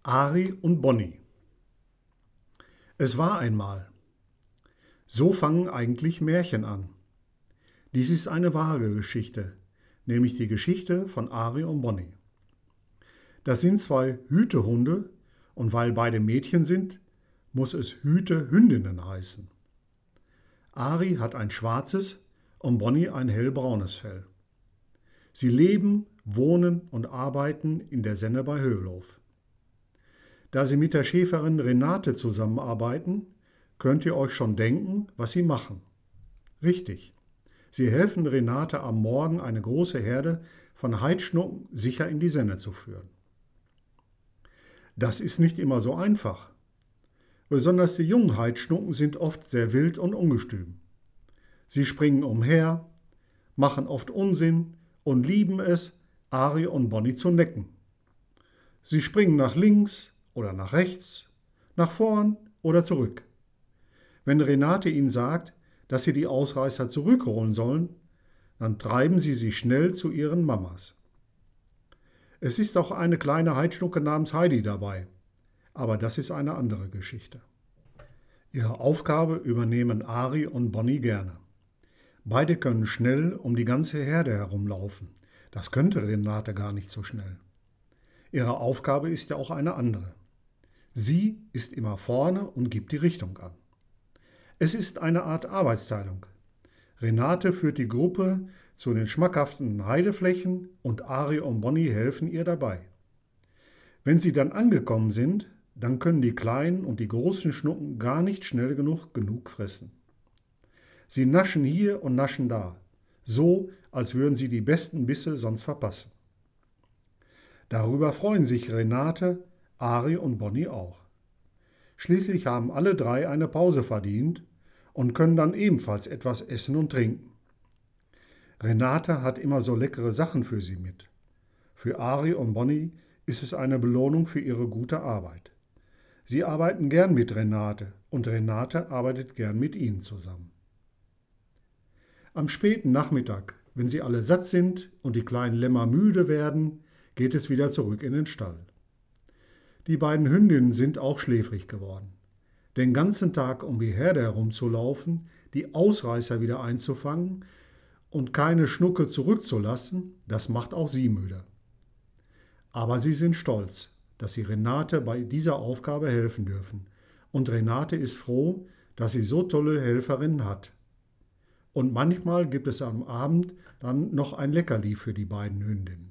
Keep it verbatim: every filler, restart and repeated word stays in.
Ari und Bonnie. Es war einmal. So fangen eigentlich Märchen an. Dies ist eine wahre Geschichte, nämlich die Geschichte von Ari und Bonnie. Das sind zwei Hütehunde und weil beide Mädchen sind, muss es Hütehündinnen heißen. Ari hat ein schwarzes und Bonnie ein hellbraunes Fell. Sie leben, wohnen und arbeiten in der Senne bei Hövelhof. Da sie mit der Schäferin Renate zusammenarbeiten, könnt ihr euch schon denken, was sie machen. Richtig, sie helfen Renate am Morgen eine große Herde von Heidschnucken sicher in die Senne zu führen. Das ist nicht immer so einfach. Besonders die jungen Heidschnucken sind oft sehr wild und ungestüm. Sie springen umher, machen oft Unsinn und lieben es, Ari und Bonnie zu necken. Sie springen nach links oder nach rechts, nach vorn oder zurück. Wenn Renate ihnen sagt, dass sie die Ausreißer zurückholen sollen, dann treiben sie sie schnell zu ihren Mamas. Es ist auch eine kleine Heidschnucke namens Heidi dabei, aber das ist eine andere Geschichte. Ihre Aufgabe übernehmen Ari und Bonnie gerne. Beide können schnell um die ganze Herde herumlaufen. Das könnte Renate gar nicht so schnell. Ihre Aufgabe ist ja auch eine andere. Sie ist immer vorne und gibt die Richtung an. Es ist eine Art Arbeitsteilung. Renate führt die Gruppe zu den schmackhaften Heideflächen und Ari und Bonnie helfen ihr dabei. Wenn sie dann angekommen sind, dann können die kleinen und die großen Schnucken gar nicht schnell genug genug fressen. Sie naschen hier und naschen da, so als würden sie die besten Bisse sonst verpassen. Darüber freuen sich Renate, Ari und Bonnie auch. Schließlich haben alle drei eine Pause verdient und können dann ebenfalls etwas essen und trinken. Renate hat immer so leckere Sachen für sie mit. Für Ari und Bonnie ist es eine Belohnung für ihre gute Arbeit. Sie arbeiten gern mit Renate und Renate arbeitet gern mit ihnen zusammen. Am späten Nachmittag, wenn sie alle satt sind und die kleinen Lämmer müde werden, geht es wieder zurück in den Stall. Die beiden Hündinnen sind auch schläfrig geworden. Den ganzen Tag um die Herde herumzulaufen, die Ausreißer wieder einzufangen und keine Schnucke zurückzulassen, das macht auch sie müde. Aber sie sind stolz, dass sie Renate bei dieser Aufgabe helfen dürfen. Und Renate ist froh, dass sie so tolle Helferinnen hat. Und manchmal gibt es am Abend dann noch ein Leckerli für die beiden Hündinnen.